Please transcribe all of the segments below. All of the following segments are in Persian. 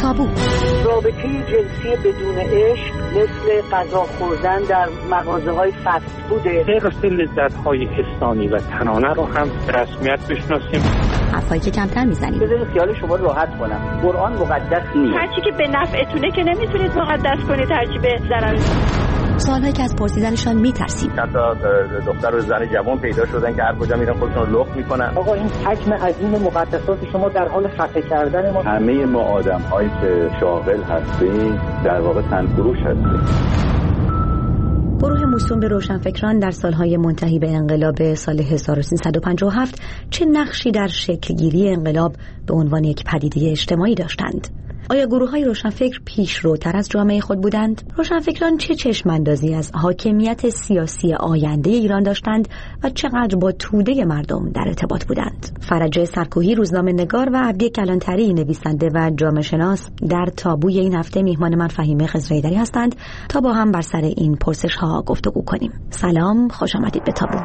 تابو. رابطه جنسی بدون عشق مثل غذا خوردن در مغازه‌های فست فوده. غیر لذت‌های حسانی و تنانه رو هم رسمیت بشناسیم. حرفایی که کمتر میزنیم. بذارید خیال شما راحت کنم. قرآن مقدس نیست. هرچی که به نفعتونه که نمیتونید مقدس کنید، هرچی به ضرر. سوالایی که از پرسیدنشان میترسیم. حتی دختر و زن جوان پیدا شدن که هر کجا میرن خودشون لخت میکنن. آقا این حجم عظیم مقدسات شما در حال خفه کردن ما. همه ما آدم‌هایی که شاغل هستیم در واقع تنفروش هستیم. گروه موسوم به روشنفکران در سالهای منتهی به انقلاب سال 1357 چه نقشی در شکلگیری انقلاب به عنوان یک پدیده اجتماعی داشتند؟ آیا گروه‌های روشنفکر پیشروتر از جامعه خود بودند؟ روشنفکران چه چشم‌اندازی از حاکمیت سیاسی آینده ایران داشتند و چقدر با توده مردم در ارتباط بودند؟ فرجه سرکوهی، روزنامه‌نگار، و عبدی کلانتری، نویسنده و جامعه‌شناس، در تابوی این هفته میهمان من فهیمه خضرایی‌دری هستند تا با هم بر سر این پرسش‌ها گفتگو کنیم. سلام، خوش آمدید به تابو.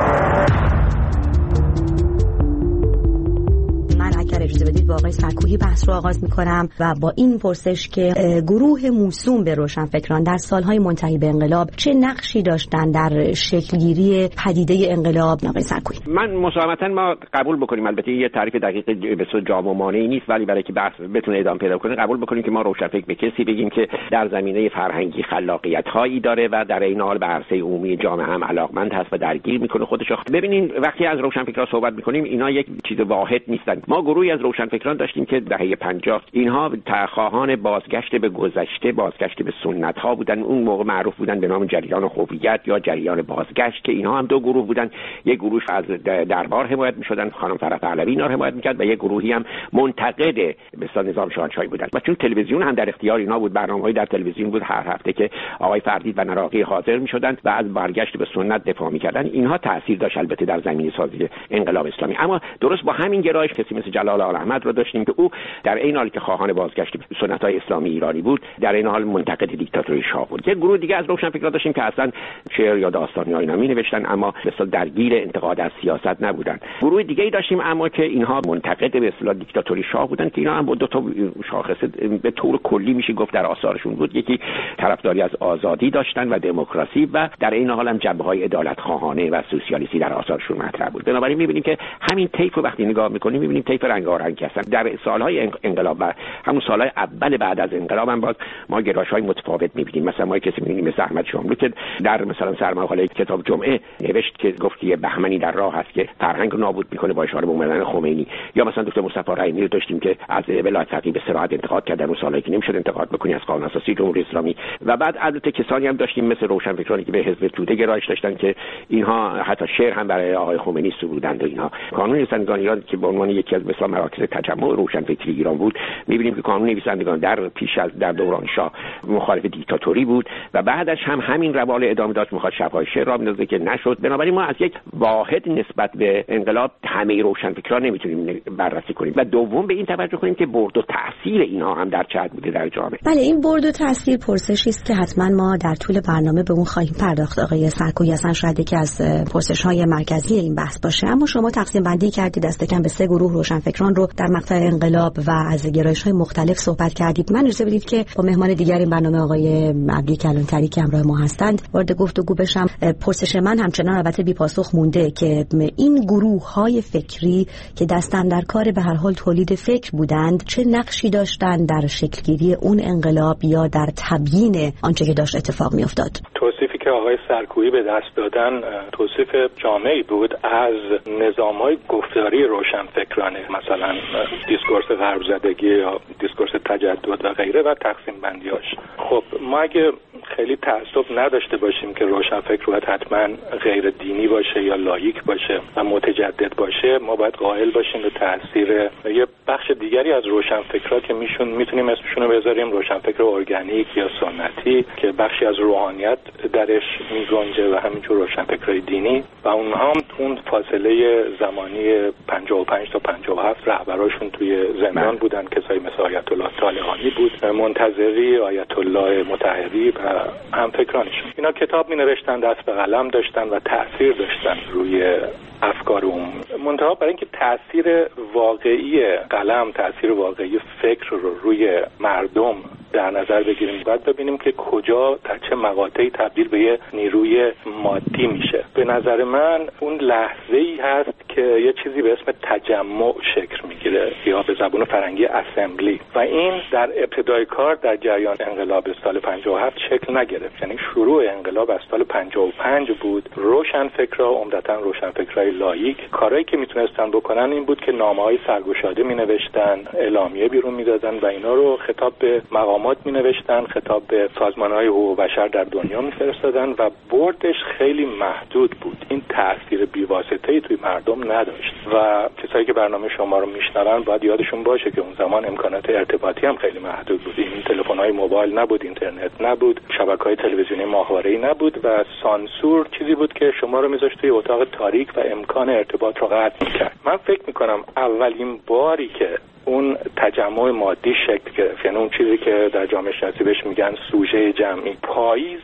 اگر اجازه بدید با آقای سرکوهی بحث رو آغاز می‌کنم و با این پرسش که گروه موسوم به روشنفکران در سالهای منتهی به انقلاب چه نقشی داشتن در شکلگیری پدیده انقلاب؟ آقای سرکوهی. من مساهمتاً ما قبول بکنیم، البته یه تعریف دقیق به صورت جامع و مانعی نیست، ولی برای که بحث بتونه ادامه پیدا کنه قبول بکنیم که ما روشنفکر به کسی بگیم که در زمینه فرهنگی خلاقیت‌هایی داره و در این حال به عرصه عمومی جامعه هم علاقمند هست و درگیر می‌کنه خودش. ببینین وقتی از روشنفکرها صحبت می‌کنیم اینا یک چیز واحد نیستن. ما گروهی از روشنفکران داشتیم که دهه 50 اینها خواهان بازگشت به گذشته، بازگشت به سنت‌ها بودن. اون موقع معروف بودن به نام جریان هویت یا جریان بازگشت که اینها هم دو گروه بودن. یک گروه از دربار حمایت می‌شدن، خانم فرح پهلوی اینا رو حمایت می‌کرد، و یک گروهی هم منتقد به نظام شاهنشاهی بودن. و چون تلویزیون هم در اختیار اینا بود، برنامه‌های در تلویزیون بود هر هفته که آقای فردید و نراقی حاضر می‌شدن و از برگشت به سنت دفاع می‌کردن، اینها تأثیر داشت البته در زمینه سازی انقلاب اسلامی. اما درست با همین گرایش کسی مثل جلال احمد رو داشتیم که او در این حالی که خواهان بازگشت به سنت‌های اسلامی ایرانی بود، در این حال منتقد دیکتاتوری شاه بود. یک گروه دیگه از روشنفکران داشتیم که اصلا شعر یا داستان‌های اینا می‌نوشتن اما به اصطلاح درگیر انتقاد از سیاست نبودن. گروه دیگه‌ای داشتیم اما که اینها منتقد به اصطلاح دیکتاتوری شاه بودن که اینا هم با دو تا شاخصه به طور کلی میشه گفت در آثارشون بود. یکی طرفداری از آزادی داشتن و دموکراسی و در این حال هم جنبه‌های عدالت خواهانه و سوسیالیستی در آثارشون مطرح بود. بنابراین می‌بینیم که همین طیف رو وقتی نگاه می‌کنیم می‌بینیم طیف رنگارنگ هستن. در سالهای انقلاب و همون سالهای اول بعد از انقلاب هم باز ما گرایش‌های متفاوت می‌بینیم. مثلا ما کسی می‌بینیم مثل احمد شاملو که در مثلا سرمقاله کتاب جمعه نوشت که گفت که بهمنی در راه هست که فرهنگ رو نابود می‌کنه با اشاره به اومدن خمینی. یا مثلا دکتر مصطفی رحیمی رو داشتیم که از ولایت فقیه به صراحت انتقاد کرد در اون سالایی که نمی‌شد انتقاد بکنی از قانون اساسی جمهوری اسلامی. و بعد البته کسانی هم داشتیم مثل روشنفکرانی که به حزب توده گرایش داشتن که اینها حتی شعر هم برای آقای خمینی سرودند و اینها. کانون نویسندگان ایران که به عنوان یکی از مثلا مراکز تجمع روشنفکری ایران بود، می‌بینیم که کانون نویسندگان در دوران شاه مخالف دیکتاتوری بود و بعدش هم همین روال ادامه داشت، می‌خواد شب‌های شعر را بندازه که نشد. بنابراین ما از یک واحد نسبت به انقلاب همه روشنفکران نمیتونیم بررسی کنیم و دوم به این توجه کنیم که برد و تأثیر اینها هم در چه حد بوده در جامعه. بله، این برد و تأثیر پرسشی است که حتما ما در طول برنامه به اون خواهیم پرداخت. آقای سرکوهی اصلا شاید یکی از پرسش‌های مرکزی این بحث باشه، اما شما تقسیم بندی کردید دست کم به 3 گروه روشنفکران رو در مقطع انقلاب و از گرایش‌های مختلف صحبت کردید. من اجازه بدید که با مهمان دیگر این برنامه آقای عبدی کلانتری که همراه ما هستند وارد گفتگو بشم. پرسش من همچنان البته بی پاسخ مونده که این گروه‌های فکری که دستن در کار به هر حال تولید فکر بودند چه نقشی داشتند در شکلگیری اون انقلاب یا در تبیین آنچه که داشت اتفاق می‌افتاد؟ توصیفی که آقای سرکوهی به دست دادن توصیف جامعی بود از نظام‌های گفتاری روشنفکرانه، مثلا دیسکورس غرب زدگی یا دیسکورس تجدد و غیره و تقسیم بندیاش. خب ما اگه خیلی تعصب نداشته باشیم که روشنفکر باید حتما غیر دینی باشه یا لاییک باشه و متجدد باشه، ما باید قائل باشیم به تاثیر یه بخش دیگری از روشنفکرها که میتونیم اسمشون رو بذاریم روشنفکر ارگانیک یا سنتی که بخشی از روحانیت درش میگنجه و همینجور روشنفکرهای دینی و اونها هم اون فاصله زمانی 55 تا 57 رهبراشون توی زندان بودن، کسایی مثل آیت الله طالقانی بود، منتظری، آیت الله مطهری و همفکرانشون. اینا کتاب می نوشتن، دست به قلم داشتن و تأثیر داشتن روی افکار منتها برای اینکه تأثیر واقعی قلم، تأثیر واقعی فکر رو روی مردم در نظر بگیریم، باید ببینیم که کجا در چه مقاطعی تبدیل به یه نیروی مادی میشه. به نظر من اون لحظه‌ای هست که یه چیزی به اسم تجمع شکل میگیره یا به زبان فرنگی اسمبلی، و این در ابتدای کار در جریان انقلاب سال 57 شکل نگرفت. یعنی شروع انقلاب از سال 55 بود. روشنفکرها، عمدتاً روشنفکرای لاییک، کارهایی که میتونستن بکنن این بود که نامه‌های سرگشاده مینوشتن، اعلامیه بیرون میدادن و اینا رو خطاب به مقامات مینوشتن، خطاب به سازمان‌های حقوق بشر در دنیا میفرستادن و بردش خیلی محدود بود. این تأثیر بی‌واسطه‌ای توی مردم نداشت و کسایی که برنامه شما رو میشنون باید یادشون باشه که اون زمان امکانات ارتباطی هم خیلی محدود بود. این تلفن‌های موبایل نبود، اینترنت نبود، شبکه‌های تلویزیونی ماهواره‌ای نبود و سانسور چیزی بود که شما رو میذاشت توی اتاق تاریک و امکان ارتباط رو قطع می‌کرد. من فکر می‌کنم اولین باری که اون تجمع مادی شکل گرفت، یعنی اون چیزی که در جامعه شناسی بهش میگن سوژه جمعی، پاییز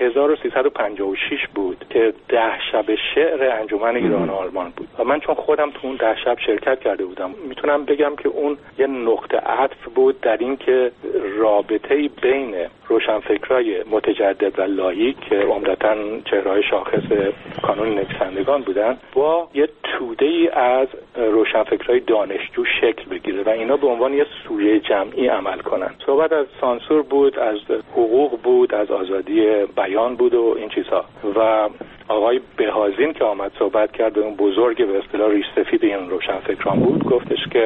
1356 بود که 10 شب شعر انجمن ایران و آلمان بود و من چون خودم تو اون 10 شب شرکت کرده بودم میتونم بگم که اون یه نقطه عطف بود در این که رابطه‌ای بین روشنفکرای متجدد و لاییک که عمدتاً چهره‌های شاخص کانون نویسندگان بودن با یه توده‌ای از روشنفکرای دانشجو شکل بگیره و اینا به عنوان یه سوژه جمعی عمل کنن. صحبت از سانسور بود، از حقوق بود، از آزادی بیان بود و این چیزها. و آقای بهازین که آمد صحبت کرد، اون بزرگ به اصطلاح ریش سفید این روشنفکران بود، گفتش که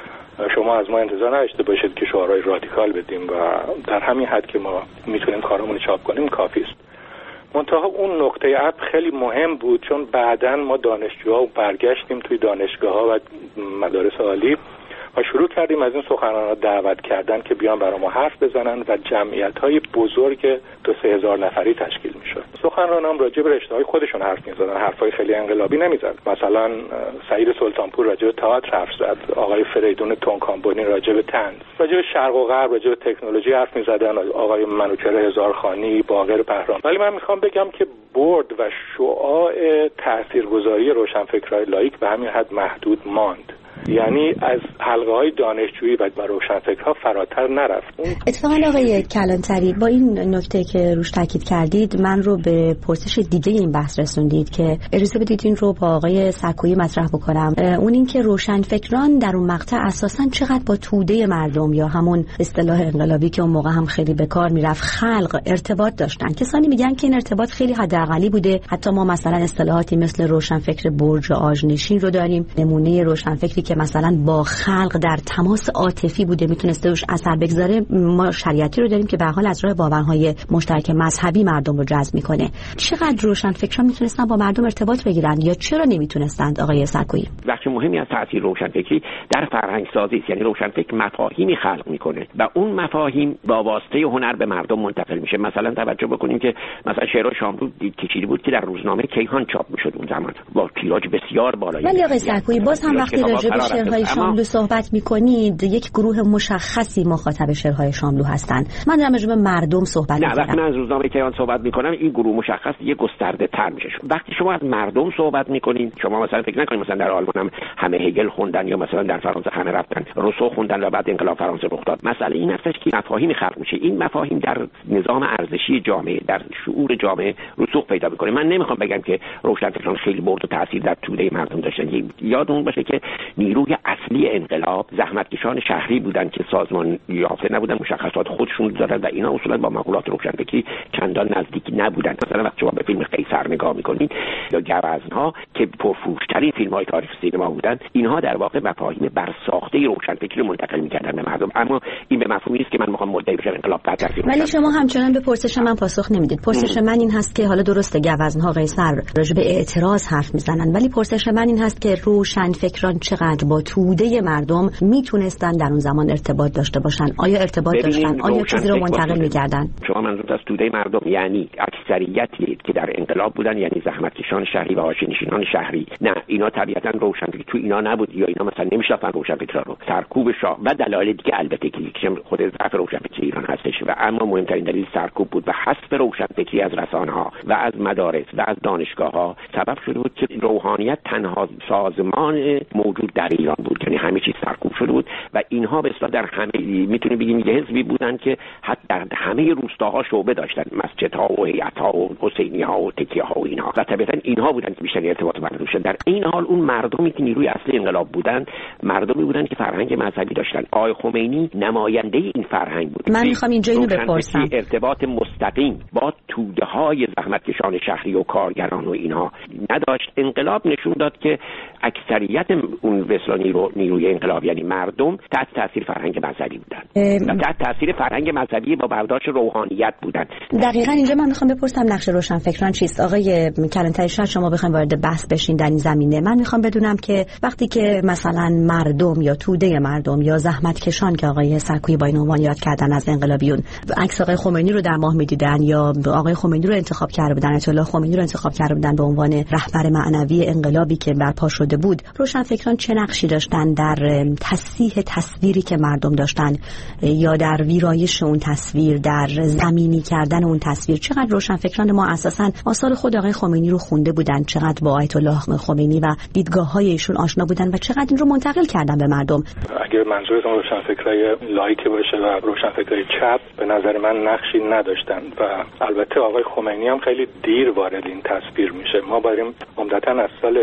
شما از ما انتظار نداشته باشید که شعارهای رادیکال بدیم و در همین حد که ما میتونیم کارمون چاپ کنیم کافی است. منتها اون نقطه عطف خیلی مهم بود چون بعداً ما دانشجوها برگشتیم توی دانشگاه‌ها و مدارس عالی و شروع کردیم از این سخنران‌ها دعوت کردن که بیان برای ما حرف بزنن و جمعیت‌های بزرگ 2-3 نفری تشکیل می‌شد. سخنرانان راجع به رشته‌های خودشون حرف می‌زدن، حرفای خیلی انقلابی نمی‌زد. مثلا سعید سلطانپور راجع به تئاتر حرف زد، آقای فریدون تونکامبونی راجع به طنز، راجع به شرق و غرب، راجع به تکنولوژی حرف می‌زدن، آقای منوچهر هزارخانی، باقر پهرام. ولی من می‌خوام بگم که برد و شعاع تاثیرگذاری روشنفکرای لاییک به همین حد محدود ماند. یعنی از حلقه‌های دانشجویی و روشنفکرها فراتر نرفت. اتفاقا آقای کلانتری با این نکته که روش تاکید کردید من رو به پرسش دیگه این بحث رسوندید که اجازه بدید این رو با آقای سکویی مطرح بکنم. اون این که روشنفکران در اون مقطع اساساً چقدر با توده مردم یا همون اصطلاح انقلابی که اون موقع هم خیلی به کار میرفت خلق ارتباط داشتن. کسانی میگن که این ارتباط خیلی حداقلی بوده. حتی ما مثلا اصطلاحاتی مثل روشنفکر برج آژنشین رو داریم، نمونه روشنفکری که مثلا با خلق در تماس عاطفی بوده، میتونسته روش اثر بگذاره. ما شریعتی رو داریم که به حال از راه باورهای مشترک مذهبی مردم رو جذب میکنه. چقدر روشنفکران میتونستن با مردم ارتباط بگیرن یا چرا نمیتونستند آقای سکویی؟ بخش مهمی از تاثیر روشنفکری در فرهنگ سازی است. یعنی روشنفکر مفاهیمی خلق میکنه و اون مفاهیم با واسطه هنر به مردم منتقل میشه. مثلا توجه بکنیم که مثلا شعر شاملو چیزی بود که در روزنامه کیهان چاپ میشد اون زمان با تیراژ بسیار بالایی. ولی آقای سکویی باز هم وقتی راجع به شعرهای شاملو صحبت میکنید یک گروه مشخصی مخاطب شعرهای شاملو هستند. من دارم راجع به مردم صحبت میکنم. وقتی من از روزنامه کیهان صحبت میکنم این گروه مشخص یه گسترده تر میشه. وقتی شما از مردم صحبت میکنید، شما مثلا فکر نکنید مثلا در آلمان هم همه هگل خوندن یا مثلا در فرانسه همه رفتن روسو خوندن و بعد انقلاب فرانسه رخ داد. مسئله این هستش که مفاهیم خلق میشه. این مفاهیم در نظام ارزشی جامعه، در شعور جامعه رسوخ پیدا میکنه. من نمیخوام بگم که روشنفکران خیلی برد و تاثیر در توده مردم داشتن. یادمون باشه که نیروی اصلی انقلاب زحمتکشان شهری بودن که سازمان یافته نبودن، مشخصات خودشون دارن و اینا اصولا با مقولات روشنفکری چندان نزدیک نبودن. مثلا وقتی شما به فیلم قیصر نگاه میکنید یا گوزن‌ها که پرفروش‌ترین فیلم‌های تاریخ سینما بودن، اینها در واقع مفاهیم برساخته روشنفکری رو منتقل می‌کردن به مردم. اما این به مفهومی است که من می‌خوام مدعی بشم انقلاب تاثیر. ولی شما همچنان به پرسش من پاسخ نمیدید. پرسش من این هست که حالا درسته گوزن‌ها قیصر راجع به اعتراض حرف میزنن، ولی پرسش من این هست که روشنفکران چقدر چقدر با توده مردم میتونستن در اون زمان ارتباط داشته باشن؟ آیا ارتباط داشتن؟ آیا چیزی رو منتقل میکردن؟ شما منظور از توده مردم یعنی اکثریتی که در انقلاب بودن، یعنی زحمتکشان شهری و حاشیه‌نشینان شهری؟ نه، اینا طبیعتاً روشنفکر تو اینا نبود، یا اینا مثلا نمیشناختن روشنفکرا رو. سرکوب شاه و دلایل دیگه البته که خود ضعف روشنفکری ایران هستش، و اما مهمترین دلیل سرکوب بود و حذف روشنفکری از رسانه‌ها و از مدارس و از دانشگاه‌ها سبب شده بود که روحانیت تنها سازمان موجود در ایران بود، یعنی همه چیز سرکوب شده بود و اینها به اصطلاح در همه میتونیم بگیم یه حزبی بودن که حتی در همه روستاها شعبه داشتن، مسجدها و هیئت‌ها و حسینی‌ها و تکیه‌ها و اینها، و طبعاً اینها بودن که بیشتر ارتباط برقرار داشتن. در این حال اون مردمی که نیروی اصلی انقلاب بودن مردمی بودن که فرهنگ مذهبی داشتن. آقای خمینی نماینده این فرهنگ بود. من میخوام اینجا اینو بپرسم، ارتباط مستقیم با توده‌های زحمتکشان شهری و کارگران و اینها نداشت. انقلاب نشون داد که اکثریت اون وسلانی رو نیروی انقلاب یعنی مردم تحت تاثیر فرهنگ مذهبی بودن و تحت تاثیر فرهنگ مذهبی با برداشت روحانیت بودن. دقیقاً اینجا من میخوام بپرسم نقش روشنفکران چیست؟ آقای کلانتری، شاید شما بخواید وارد بحث بشین در این زمینه. من میخوام بدونم که وقتی که مثلا مردم یا توده مردم یا زحمتکشان که آقای سرکویی با این عنوان یاد کردن از انقلابیون عکس آقای خمینی رو در ماه میدیدن یا آقای خمینی رو انتخاب کرده بودن، آیت الله خمینی رو انتخاب کرده بودن به عنوان رهبر معنوی انقلابی که برپا شده بود، روشنفکران چه نقشی داشتن در تصحیح تصویری که مردم داشتن یا در ویرایش اون تصویر، در زمینی کردن اون تصویر؟ چقدر روشنفکران ما اساساً آثار خود آقای خمینی رو خونده بودن، چقدر با آیت الله خمینی و دیدگاه‌های ایشون آشنا بودن و چقدر این رو منتقل کردن به مردم؟ اگر منظورتون روشنفکرای لایکی باشه و روشنفکرای چپ، به نظر من نقشی نداشتن و البته آقای خمینی هم خیلی دیر وارد این تصویر میشه. ما داریم عمدتاً از سال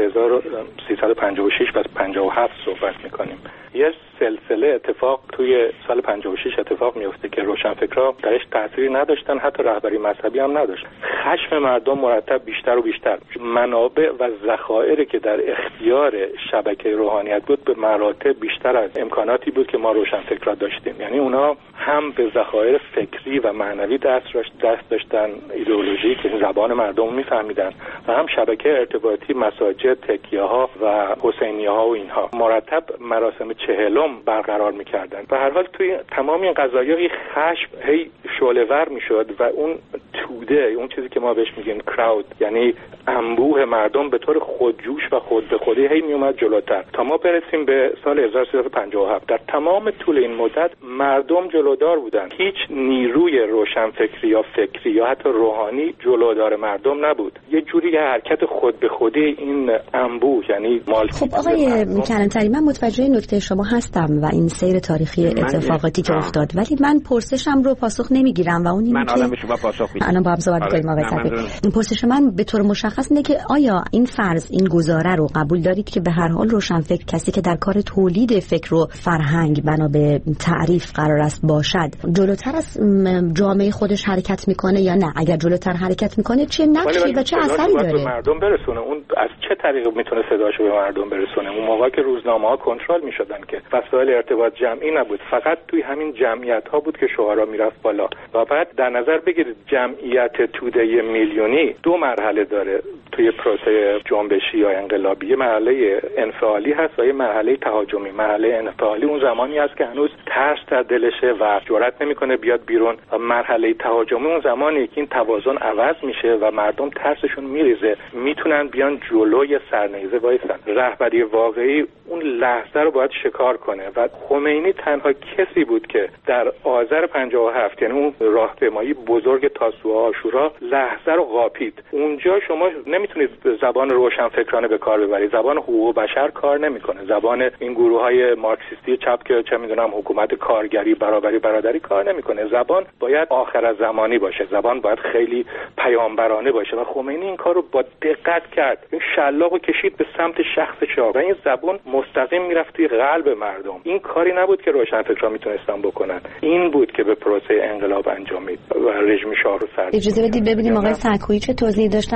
1356 و 57 صحبت میکنیم. یه سلسله اتفاق توی سال 56 اتفاق میفته که روشنفکرها درش تأثیری نداشتن، حتی رهبری مذهبی هم نداشت. خشم مردم مرتب بیشتر و بیشتر، منابع و ذخایری که در اختیار شبکه روحانیت بود به مراتب بیشتر از امکاناتی بود که ما روشنفکرها داشتیم. یعنی اونا هم به ذخایر فکری و معنوی دست داشتن، ایدئولوژی که زبان مردم میفهمیدن، و هم شبکه ارتباطی، مساجد، تکیه‌ها و حسینی‌ها و اینها. مرتب مراسم چهلم برقرار میکردن. به هر حال توی تمام این قضایا خشم هی شعله‌ور میشد و اون توده، اون چیزی که ما بهش میگیم کراود، یعنی انبوه مردم به طور خودجوش و خود به خودی هی میومد جلوتر تا ما برسیم به سال 1357. در تمام طول این مدت مردم جلودار بودن. هیچ نیروی روشنفکری یا فکری یا حتی روحانی جلودار مردم نبود. یه جوری حرکت خود به خودی این انبوه، یعنی خب آقای کلانتری، من متوجه نکته شما هستم و این سیر تاریخی اتفاقاتی که افتاد، ولی من پرسشم رو پاسخ نمیگیرم و اون اینه که من شما پاسخ میدم. الان با هم صحبت می‌کنیم آقای سرکویی. این پرسش من به طور مشخص اینه که آیا این فرض، این گزاره رو قبول دارید که به هر حال روشنفکر کسی که در کار تولید فکر و فرهنگ بنا به تعریف قرار است باشد، جلوتر از جامعه خودش حرکت میکنه یا نه؟ اگر جلوتر حرکت میکنه چه نقشی و چه اثری داره؟ به مردم برسونه. اون از چه طریقی میتونه صداشو به مردم برسونه؟ اون موقع که روزنامه‌ها کنترل میشدن که وسایل ارتباط جمعی نبود، فقط توی همین جمعیت‌ها بود که شعارا میرفت بالا. و بعد در نظر بگیرید جمعیت توده میلیونی دو مرحله داره توی پروسه جنبشی یا انقلابی. یه مرحله انفعالی هست و یه مرحله تهاجمی. مرحله انفعالی اون زمانی است که هنوز ترس در دلشه و جرئت نمیکنه بیاد بیرون، و مرحله تهاجمی اون زمانی که این توازن عوض میشه و مردم ترسشون میریزه، میتونن بیان جلوی سرنیزه وایسن. رهبری واقعی اون لحظه رو باید شکار کنه و خمینی تنها کسی بود که در آذر 57، یعنی اون راهپیمایی بزرگ تاسوعا عاشورا، لحظه رو قاپید. اونجا شما نمیتونید زبان روشنفکرانه به کار ببرید، زبان حقوق بشر کار نمیکنه، زبان این گروه‌های مارکسیستی چپ که چه میدونم حکومت کارگری، برابری، برادری کار نمیکنه. زبان باید آخرالزمانی باشه، زبان باید خیلی پیامبرانه باشه و خمینی این کارو با دقت کرد. این شلاقو کشید به سمت شخص شاه و این زبان مستقیم میرفت توی قلب مردم. این کاری نبود که روشنفکران میتونستن بکنن، این بود که به پروسه انقلاب انجام میداد و رژیم شاه رو سر. اجازه بدید ببینیم آقای سرکویی چه توضیحی داشتن. آیا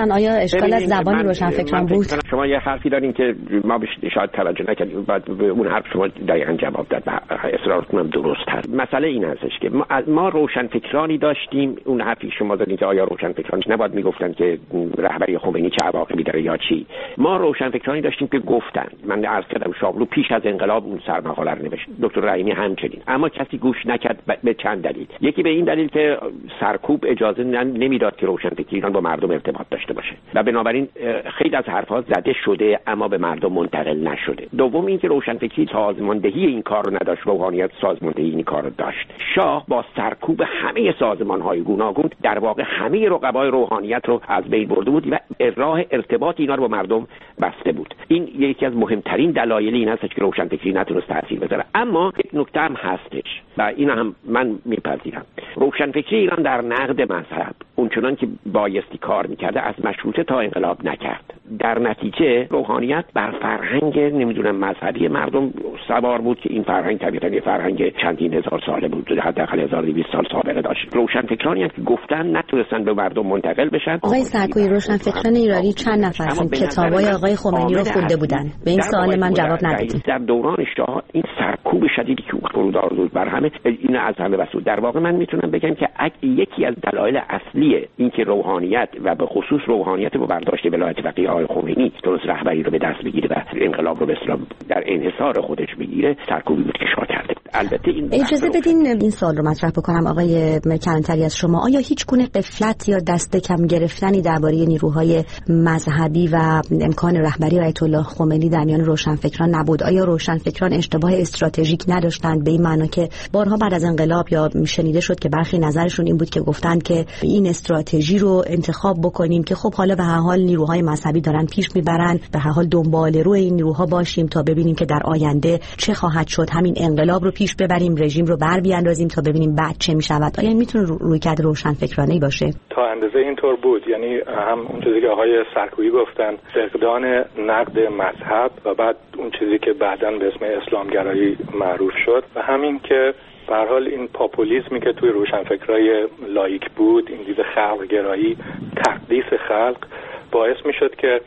اشکال از زبان روشنفکران بود. شما یه حرفی دارین که ما شاید توجه نکردیم، بعد به اون حرف شما دقیقاً جواب داد و اصرارتون هم درست هست. مسئله این هستش که ما روشنفکرانی داشتیم. اون حرفی شما زدین که آیا روشنفکران نباید میگفتن که رهبری خمینی چه عواقبی داره یا چی. ما روشنفکرانی داشتیم که گفتن. من عرض کردم شاملو پیش از انقلاب اون سرمقاله رو نوشت، دکتر رحیمی همچنین، اما کسی گوش نکرد به چند دلیل. یکی به این دلیل که سرکوب اجازه نمیداد که روشنفکری ایران با مردم ارتباط داشته باشه و بنابراین خیلی از حرفا زده شده اما به مردم منتقل نشده. دوم اینکه روشنفکری سازماندهی این کار رو نداشت، روحانیت سازماندهی این کار رو داشت. شاه با سرکوب همه سازمان‌های گوناگون در واقع همه رقبای روحانیت رو از بین برده بود و راه ارتباط اینا رو با مردم بسته بود. این یکی از مهمترین دلایل این هست که روشنفکری نتونست تاثیر بذاره. اما یک نکته هم هستش و این هم من میپذیرم. روشنفکری ایران در نقد مذهب اونچنان که بایستی کار میکرده از مشروطه تا انقلاب نکرد. در نتیجه روحانیت بر فرهنگ مذهبی مردم سوار بود که این فرهنگ طبیعتاً یه فرهنگ چندین هزار ساله بود، حداقل 1200 سال سابقه داشت. روشنفکرانی هم که گفتن نتونستن به مردم منتقل بشن. آقای سرکویی، روشنفکران ایرانی چند نفرشون کتابای آقای خمینی رو خونده بودن؟ به این سوال من جواب ندادید. در دوران شاه این سرکوب شدیدی که فرودار بود بر همه، این از همه بسود. در واقع من میتونم بگم که یکی از دلایل اصلی این که روحانیت و به خصوص روحانیت با برداشت ولایت فقیه آقای خمینی درست رهبری رو به دست بگیره و انقلاب رو به اصطلاح در انحصار خودش بگیره، سرکوبی بود که شاه کرده. البته این اجازه بدین این سوال رو مطرح بکنم آقای کلانتری از شما. آیا هیچ گونه غفلت یا دست کم گرفتنی درباره نیروهای مذهبی و امکان رهبری آیت الله خمینی در میان روشنفکران نبود؟ آیا روشنفکران اشتباه استراتژیک نداشتند به این معنا که بارها بعد از انقلاب یا شنیده شد که برخی نظرشون این بود که گفتند که این استراتژی رو انتخاب بکنیم که خب حالا به هر حال نیروهای مذهبی دارن پیش میبرن، به هر حال دنبال روی این نیروها باشیم تا ببینیم که در آینده چه خواهد شد، همین انقلاب رو پیش ببریم، رژیم رو بر بیاندازیم تا ببینیم بعد چه میشود. آیا این میتونه رویکرد روشنفکرانه‌ای باشه؟ تا اندازه اینطور بود، یعنی هم اون چیزی که آقای سرکویی گفتن، فقدان نقد مذهب و بعد اون چیزی که بعداً به اسم اسلامگرایی معروف شد و همین که به هر حال این پاپولیسمی که توی روشنفکرای لایک بود، این دید خلق‌گرایی، تقدیس خلق، باعث میشد که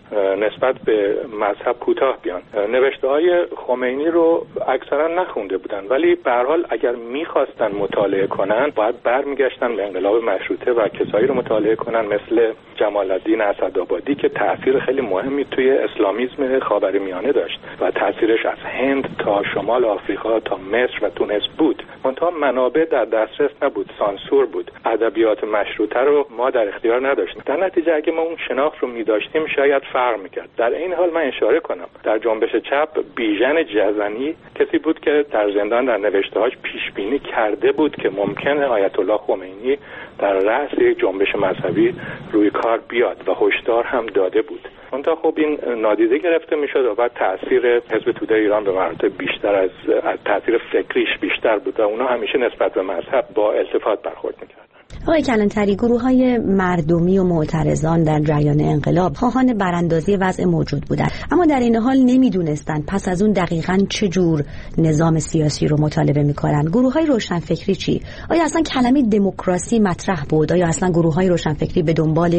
نسبت به مذهب کوتاه بیان. نوشته‌های خمینی رو اکثرا نخونده بودن، ولی به هر حال اگر می‌خواستن مطالعه کنن باید برمیگشتن به انقلاب مشروطه و کسایی رو مطالعه کنن مثل جمال الدین اسدآبادی که تأثیر خیلی مهمی توی اسلامیسم خاورمیانه داشت و تأثیرش از هند تا شمال آفریقا تا مصر و تونس بود. منتها منابع در دسترس نبود، سانسور بود. ادبیات مشروطه رو ما در اختیار نداشتیم. در نتیجه اگه ما اون شناخت رو می‌داشتیم شاید فرق می‌کرد. در این حال من اشاره کنم در جنبش چپ بیژن جزنی کسی بود که در زندان در نوشته‌هاش پیش بینی کرده بود که ممکنه آیت الله خمینی در رأس یک جنبش مذهبی روی کار بیاد و هشدار هم داده بود. منتها خب این نادیده گرفته میشد و بعد تأثیر حزب توده ایران به مراتب بیشتر از تأثیر فکریش بیشتر بود و اونا همیشه نسبت به مذهب با التفات برخورد میکردن. آقای کلانتری، گروه‌های مردمی و معترضان در جریان انقلاب خواهان براندازی وضع موجود بودند، اما در این حال نمیدونستند پس از اون دقیقاً چه جور نظام سیاسی رو مطالبه می‌کنند. گروه‌های روشنفکری چی؟ آیا اصلا کلمه دموکراسی مطرح بود؟ آیا اصلا گروه‌های روشنفکری به دنبال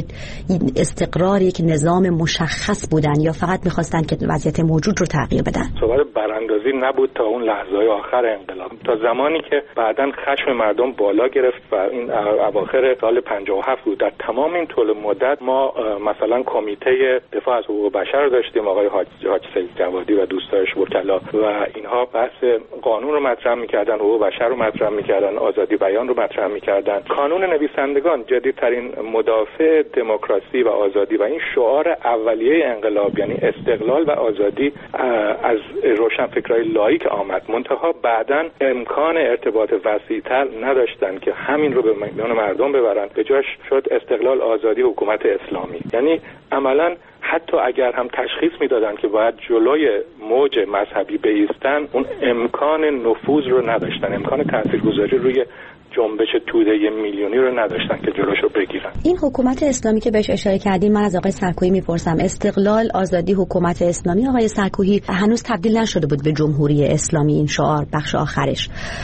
استقرار یک نظام مشخص بودن یا فقط می‌خواستند که وضعیت موجود رو تغییر بدن؟ صحبت براندازی نبود تا اون لحظه‌های آخر انقلاب، تا زمانی که بعداً خشم مردم بالا گرفت و این اواخر سال 57 بود. در تمام این طول مدت ما مثلا کمیته دفاع از حقوق بشر داشتیم، آقای حاج سید جوادی و دوستایش وکلا و اینها بحث قانون رو مطرح می‌کردن، حقوق بشر رو مطرح می‌کردن، آزادی بیان رو مطرح می‌کردن. کانون نویسندگان جدیدترین مدافع دموکراسی و آزادی و این شعار اولیه انقلاب یعنی استقلال و آزادی از روشنفکرای لایک آمد. منتها بعداً امکان ارتباط وسیع‌تر نداشتن که همین رو به میان مردم ببرن، به جاش شد استقلال، آزادی، حکومت اسلامی. یعنی عملاً حتی اگر هم تشخیص میدادن که باید جلوی موج مذهبی بایستن، اون امکان نفوذ رو نداشتن، امکان تاثیرگذاری روی جنبش توده میلیونی رو نداشتن که جلوشو بگیرن. این حکومت اسلامی که بهش اشاره کردیم، من از آقای سرکویی میپرسم، استقلال، آزادی، حکومت اسلامی، آقای سرکویی هنوز تبدیل نشده بود به جمهوری اسلامی، این شعار بخش آخرش.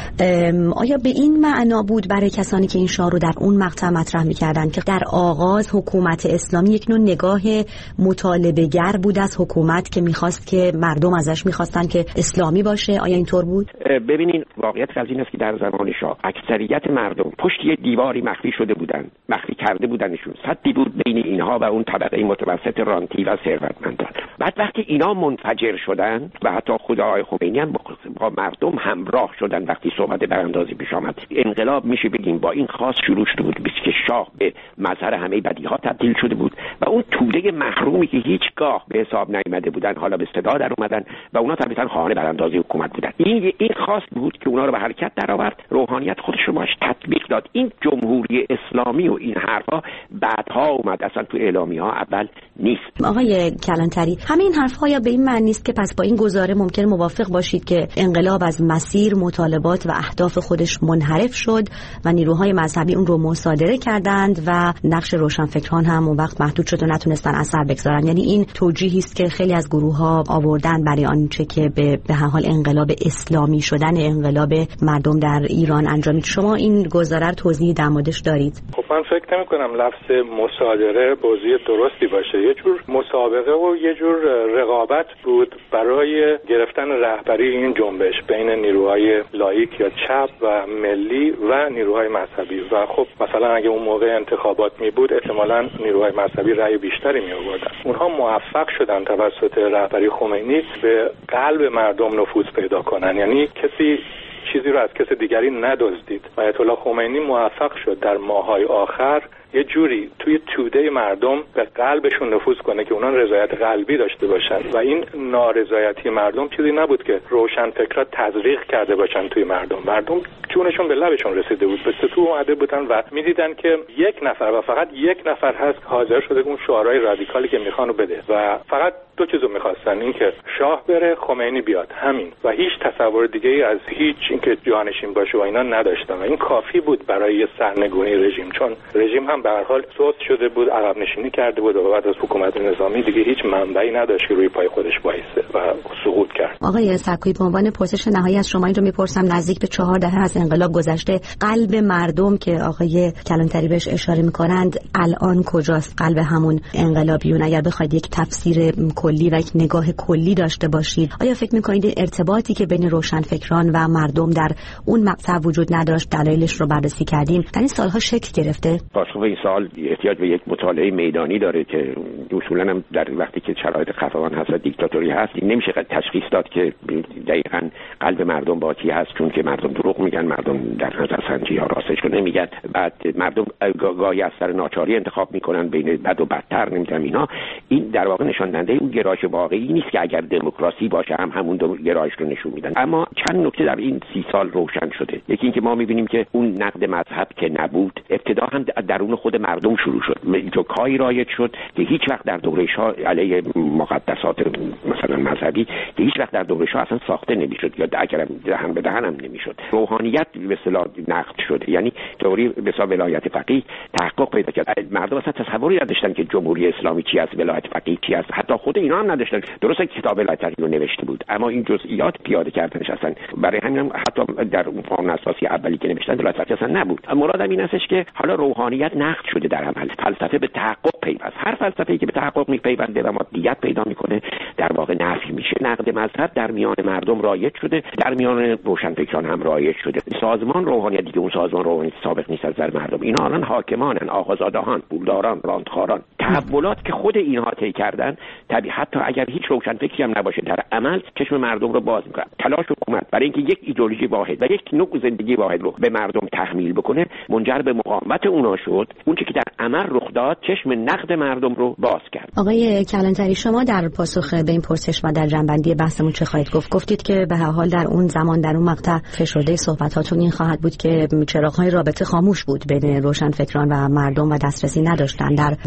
آیا به این معنا بود برای کسانی که این شعار رو در اون مقطع مطرح میکردن که در آغاز حکومت اسلامی یک نوع نگاه مطالبه‌گر بود از حکومت که میخواست که مردم ازش میخواستن که اسلامی باشه؟ آیا اینطور بود؟ ببینین واقعیت از این است که در زمان شاه اکثریت مردم پشت یه دیواری مخفی شده بودن، مخفی کرده بودنشون، سدی بود بین اینها و اون طبقه متوسط رانتی و ثروتمندان. بعد وقتی اینا منفجر شدن و حتی خود آقای خمینی هم با مردم همراه شدن وقتی صحبت براندازی پیش آمد، انقلاب میشه بگیم با این خاص شروع شده بود که شاه به مظهر همه بدیها تبدیل شده بود و اون توده محرومی که هیچگاه به حساب نیامده بودن حالا به صدا در اومدن و اونا طبیعتاً خواهان براندازی حکومت بودن. این خاص بود که اونا رو به حرکت درآورد، روحانیت خودش رو باش تطبیق داد. این جمهوری اسلامی و این حرفا بعدها اومد، اصلا تو اعلامیه‌ها اول نیست. آقای کلانتری، همین حرف‌ها یا به این معنی نیست که پس با این گزاره ممکن موافق باشید که انقلاب از مسیر، مطالبات و اهداف خودش منحرف شد و نیروهای مذهبی اون رو مصادره کردند و نقش روشنفکران هم اون وقت محدود شد و نتونستن اثر بگذارن؟ یعنی این توجیهی است که خیلی از گروه‌ها آوردن برای آنچه که به هر حال انقلاب اسلامی شدن انقلاب مردم در ایران انجامید. شما این گزاره رو توضیح در موردش دارید؟ خب من فکر نمی‌کنم لفظ مصادره توضیح درستی باشه. یه جور مسابقه و یه جور رقابت بود برای گرفتن رهبری این جنبش بین نیروهای لاییک یا چپ و ملی و نیروهای مذهبی. و خب مثلا اگه اون موقع انتخابات می بود احتمالاً نیروهای مذهبی رأی بیشتری می آوردن. اونها موفق شدن توسط رهبری خمینی به قلب مردم نفوذ پیدا کنن، یعنی کسی چیزی رو از کسی دیگری ندزدید. آیت الله خمینی موفق شد در ماه‌های آخر یه جوری توی توده مردم به قلبشون نفوذ کنه که اونان رضایت قلبی داشته باشن و این نارضایتی مردم چیزی نبود که روشنفکرها تزریق کرده باشن توی مردم جونشون به لبشون رسیده بود، به سطوح اومده بودن و میدیدن که یک نفر و فقط یک نفر هست که حاضر شده اون شعارهای رادیکالی که میخوانو بده و فقط دو چیزو میخواستن، این که شاه بره، خمینی بیاد، همین. و هیچ تصور دیگه ای از هیچ اینکه جانشین باشه و اینا نداشتن و این کافی بود برای سرنگونی رژیم، چون رژیم هم به هر حال سست شده بود، عقب نشینی کرده بود و بعد از حکومت نظامی دیگه هیچ منبعی نداشت که روی پای خودش وایسه و سقوط کرد. آقای سرکویی، به عنوان پرسش نهایی از شما این رو میپرسم، نزدیک به 4 دهه از انقلاب گذشته، قلب مردم که آقای کلانتری بهش اشاره میکنند الان کجاست؟ قلب همون انقلابیون اگر بخواید یک تفسیر کلی و یک نگاه کلی داشته باشید، آیا فکر میکنید ارتباطی که بین روشنفکران و مردم در اون مقطع وجود نداشت، دلایلش رو بررسی کردیم، در این سالها شکل گرفته؟ پاسخ این سوال احتیاج به یک مطالعه میدانی داره که اصولاً هم در وقتی که شرایط خفقان هست و دیکتاتوری هست نمیشه تشخیص داد که دقیقاً قلب مردم با کی هست، چون که مردم دروغ میگن، مردم در نظرسنجی ها راستش رو نمیگن، بعد مردم گاهی از سر ناچاری انتخاب میکنن بین بد و بدتر، نمیدونم اینا. این در واقع نشان دهنده اون گرایش واقعی نیست که اگر دموکراسی باشه هم همون گرایش رو نشون میدن. اما چند نکته در این 30 سال روشن شده. یکی اینکه ما میبینیم که اون نقد مذهب که نبود، ابتدا هم درون خود مردم شروع شد، جوکایی رایج شد که هیچ وقت در دوره شاه علیه مقدسات مثلا مذهبی که هیچ وقت در دوره شاه اصلا ساخته نمیشد یا اگرم دهن به دهن هم نمیشد. روحانیت به اصطلاح نقد شده، یعنی دوری به حساب ولایت فقیه تحقق پیدا کرد. مردم اصلا تصوری نداشتن که جمهوری اسلامی چی است، ولایت فقیه چی است، حتی خود اینا هم نداشتن. درسته که کتاب ولایت فقیه رو نوشته بود اما این جزئیات پیاده کردنش اصلا برای همین هم حتی در اون قانون اساسی اولی که نوشتن ولایت فقیه اصلا نبود. مرادم این استش که حالا روحانیت نقد شده در عمل، فلسفه به تحقق پیوست. هر فلسفه‌ای که به تحقق میپیونده و مادیت پیدا میکنه در واقع نفی میشه. نقد مذهب در میان مردم رایج شده، در میان روشنفکران هم رایج شده. سازمان روحانیت دیگه اون سازمان روحانیت سابق نیست از نظر مردم. اینا الان حاکمانن، آقازادهان، پولداران، راندخاران. تحولات که خود اینها طی کردن، طبیعی حتی اگر هیچ روشنفکری هم نباشه در عمل چشم مردم رو باز میکنه. تلاش حکومت برای اینکه یک ایدئولوژی واحد و یک نوع زندگی واحد رو به مردم تحمیل بکنه منجر به مقاومت اونا شد. اون چیزی که در عمل رخ داد چشم نقد مردم رو باز کرد. آقای کلانتری، شما در پاسخ به این پرسش و در جنبندی بحثمون چه خواهید گفت؟ گفتید که به هر حال در اون زمان، در اون مقطع فشرده صحبتاتون این خواهد بود که چراغ‌های رابطه خاموش بود بین روشنفکران و مردم و دسترسی نداشتن. در جهان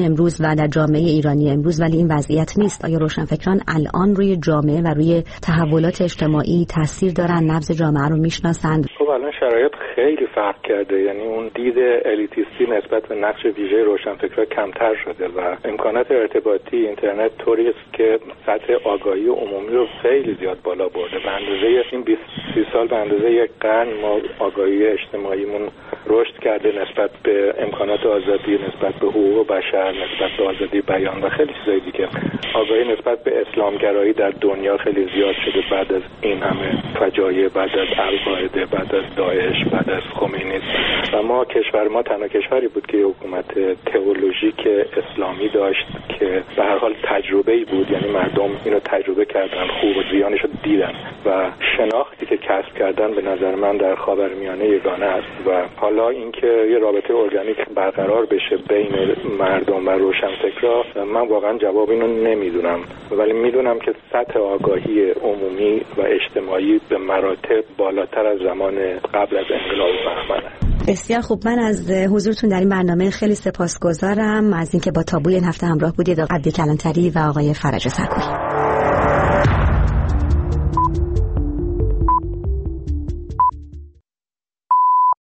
امروز و در جامعه ایرانی امروز، ولی این وضعیت نیست. آیا روشنفکران الان روی جامعه و روی تحولات اجتماعی تاثیر دارن؟ نبض جامعه رو میشناسند؟ خب الان شرایط خیلی فرق کرده، یعنی اون دید الیتیستی نسبت به نقش ویژه روشنفکرها کمتر شده و امکانات ارتباطی اینترنت طوری است که سطح آگاهی عمومی رو خیلی زیاد بالا برده. به اندازه این 20-30 سال، به اندازه یک قرن ما آگاهی اجتماعیمون رشد کرده نسبت به امکانات آزادی، نسبت به حقوق بشر، نسبت به آزادی بیان و خیلی چیزای دیگه. آگاهی نسبت به اسلامگرایی در دنیا خیلی زیاد شده بعد از این همه فجایع، بعد از القاعده، بعد از داعش، بعد از خمینی. و ما کشور ما تنها کشوری بود که حکومت تئولوژیک اسلامی داشت که به هر حال تجربه‌ای بود، یعنی مردم اینو تجربه کردن، خوب و زیانش رو دیدن و شناختی که کسب کردن به نظر من در خاورمیانه یگانه است. و حالا اینکه یه رابطه ارگانیک برقرار بشه بین مردم و روشنفکرها، من واقعا جواب اینو نمیدونم، ولی میدونم که سطح آگاهی عمومی و اجتماعی به مراتب بالاتر از زمان قبل از انقلاب بهمنه. بسیار خوب، من از حضورتون در این برنامه خیلی سپاسگزارم، از اینکه با تابوی این هفته همراه بودید، آقای عبدی کلانتری و آقای فرج سرکویی.